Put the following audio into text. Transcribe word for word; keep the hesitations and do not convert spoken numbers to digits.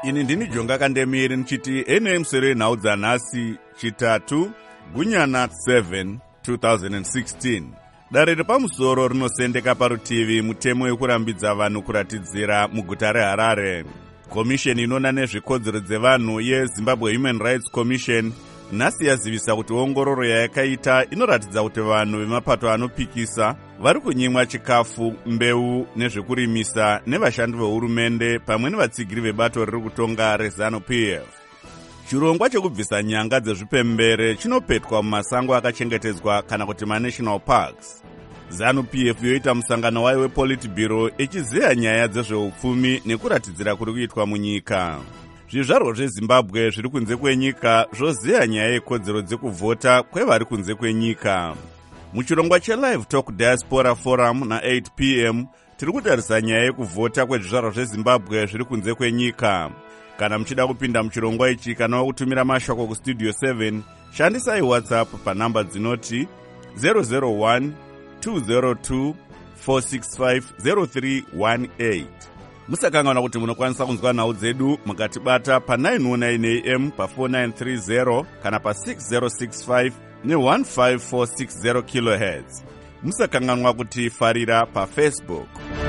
Ini ndini Jonga Kandemiri nchiti ene msere naudza nasi chitatu Gunyana seven two thousand sixteen. Dare repamusoro rinosendeka parutivi mutemo wekurambidza vanhu kuratidzira muguta reHarare. Komisheni inoona nezvekodzero dzevanhu yeZimbabwe Human Rights Commission nhasi yazivisa kuti ongororo yayakaita inoratidza kuti vanhu vemapato anopikisa vari kunyimwa chikafu, mbeu nezvekurimisa nevashandi vehurumende pamwe nevatsigiri vebato riri kutonga reZANU-P F. Chirongwa chekubvisa nyanga dzezvipembere chinopetwa mumasango akachengetedzwa kana kuti maNational Parks. ZANU-P F yoita musangano wayo wePolitburo ichiziya nyaya dzezveupfumi nekuratidzira kuri kuitwa munyika. Zvizvarwa zveZimbabwe zviri kunze kwenyika zvoziya nyaya yekodzero dzekuvhota kwevari kunze kwenyika. Muchirongwa cheLive Talk Diaspora Forum na eight p m tiri kutarisa nyaya yekuvhota kwezvizvarwa zveZimbabwe zviri kunze kwenyika. Kana muchida kupinda muchirongwa ichi kana kutumira mashoko kustudio seven, shandisai WhatsApp panhamba dzinoti zero zero one two zero two four six five zero three one eight. Musakangana kuti munokwanisa kunzwa nhau dzedu mukatibata pa nine oh nine a m pa four nine three zero kana pa six zero six five ne one five four six zero kilohertz. Musakanganwa kuti farira pa Facebook.